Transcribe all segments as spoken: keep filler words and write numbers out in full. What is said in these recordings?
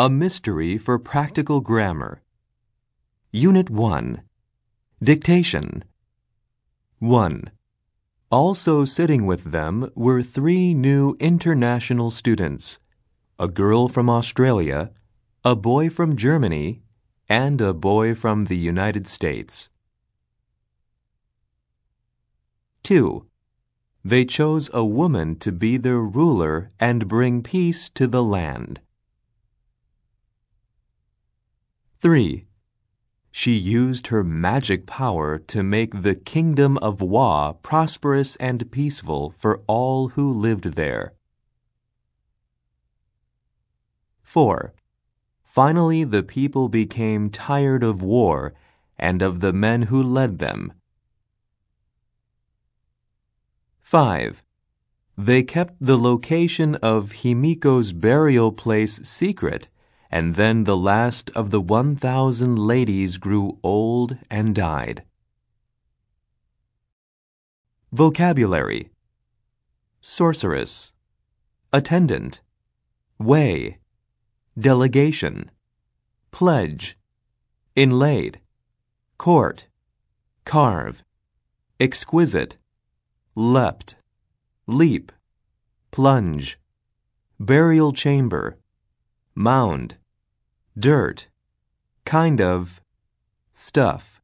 A Mystery for Practical Grammar. Unit one. Dictation. one. Also sitting with them were three new international students, a girl from Australia, a boy from Germany, and a boy from the United States. two. They chose a woman to be their ruler and bring peace to the land. three. She used her magic power to make the kingdom of Wa prosperous and peaceful for all who lived there. four. Finally, the people became tired of war and of the men who led them. five. They kept the location of Himiko's burial place secret, and then the last of the one thousand ladies grew old and died. Vocabulary. Sorceress, attendant, way, delegation, pledge, inlaid, court, carve, exquisite, leapt, leap, plunge, burial chamber, mound, dirt, kind of, stuff.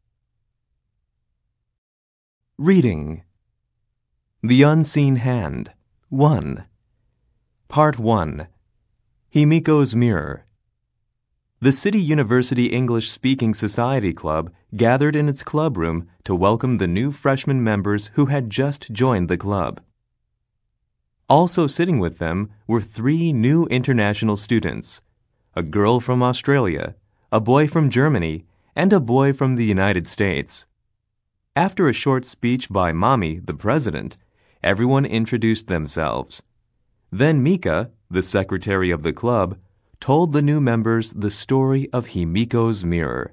Reading. The Unseen Hand. one. Part one. Himiko's Mirror. The City University English Speaking Society Club gathered in its clubroom to welcome the new freshman members who had just joined the club. Also sitting with them were three new international students, a girl from Australia, a boy from Germany, and a boy from the United States. After a short speech by Mommy, the president, everyone introduced themselves. Then Mika, the secretary of the club, told the new members the story of Himiko's Mirror.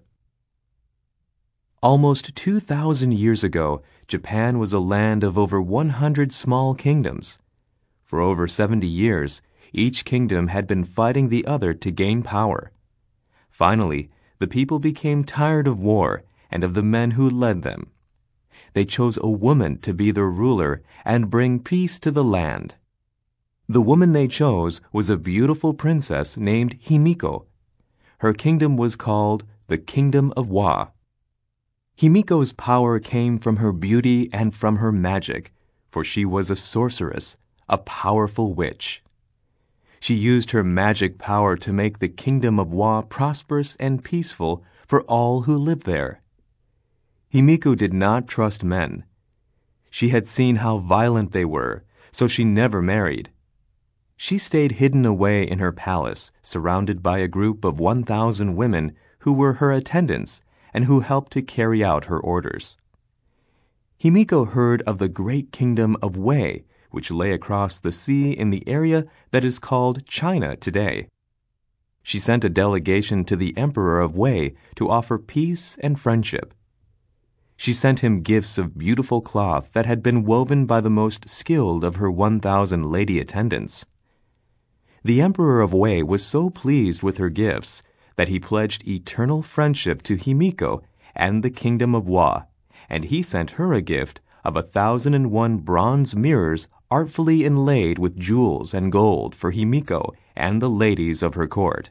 Almost two thousand years ago, Japan was a land of over one hundred small kingdoms. For over seventy years, each kingdom had been fighting the other to gain power. Finally, the people became tired of war and of the men who led them. They chose a woman to be their ruler and bring peace to the land. The woman they chose was a beautiful princess named Himiko. Her kingdom was called the Kingdom of Wa. Himiko's power came from her beauty and from her magic, for she was a sorceress, a powerful witch. She used her magic power to make the Kingdom of Wa prosperous and peaceful for all who lived there. Himiko did not trust men. She had seen how violent they were, so she never married. She stayed hidden away in her palace, surrounded by a group of one thousand women who were her attendants and who helped to carry out her orders. Himiko heard of the great kingdom of Wei, which lay across the sea in the area that is called China today. She sent a delegation to the Emperor of Wei to offer peace and friendship. She sent him gifts of beautiful cloth that had been woven by the most skilled of her one thousand lady attendants. The Emperor of Wei was so pleased with her gifts that he pledged eternal friendship to Himiko and the Kingdom of Wa, and he sent her a gift of a thousand and one bronze mirrors artfully inlaid with jewels and gold for Himiko and the ladies of her court.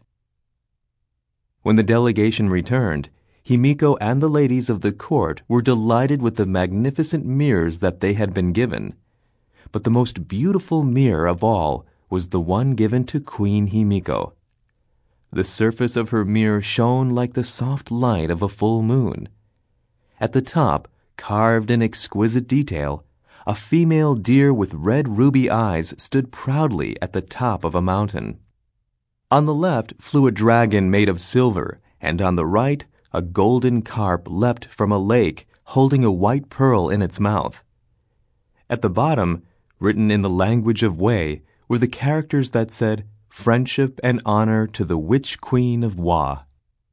When the delegation returned, Himiko and the ladies of the court were delighted with the magnificent mirrors that they had been given. But the most beautiful mirror of all was the one given to Queen Himiko. The surface of her mirror shone like the soft light of a full moon. At the top, carved in exquisite detail, a female deer with red ruby eyes stood proudly at the top of a mountain. On the left flew a dragon made of silver, and on the right a golden carp leapt from a lake holding a white pearl in its mouth. At the bottom, written in the language of Wei, were the characters that said, "Friendship and honor to the Witch Queen of Wa."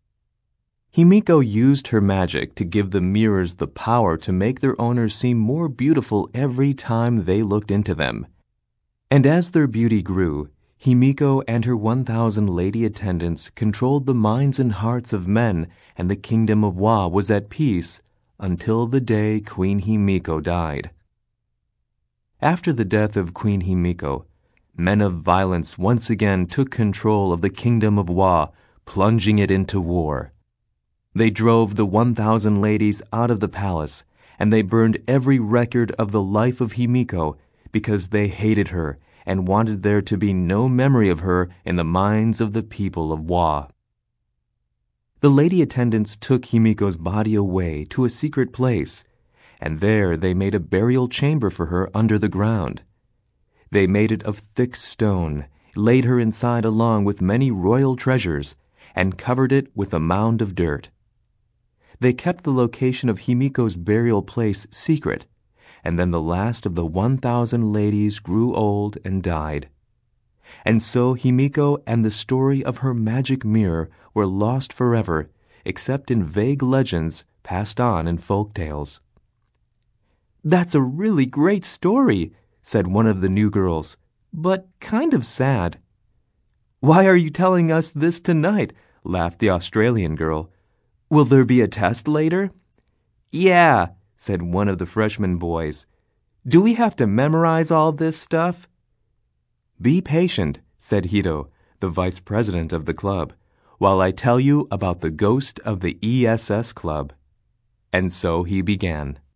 Himiko used her magic to give the mirrors the power to make their owners seem more beautiful every time they looked into them. And as their beauty grew, Himiko and her one thousand lady attendants controlled the minds and hearts of men, and the kingdom of Wa was at peace until the day Queen Himiko died. After the death of Queen Himiko, men of violence once again took control of the kingdom of Wa, plunging it into war. They drove the one thousand ladies out of the palace, and they burned every record of the life of Himiko because they hated her and wanted there to be no memory of her in the minds of the people of Wa. The lady attendants took Himiko's body away to a secret place, and there they made a burial chamber for her under the ground. They made it of thick stone, laid her inside along with many royal treasures, and covered it with a mound of dirt. They kept the location of Himiko's burial place secret, and then the last of the one thousand ladies grew old and died. And so Himiko and the story of her magic mirror were lost forever, except in vague legends passed on in folk tales. "That's a really great story," said one of the new girls, "but kind of sad." "Why are you telling us this tonight?" laughed the Australian girl. "Will there be a test later?" "Yeah," said one of the freshman boys. "Do we have to memorize all this stuff?" "Be patient," said Hito, the vice president of the club, "while I tell you about the ghost of the E S S Club." And so he began.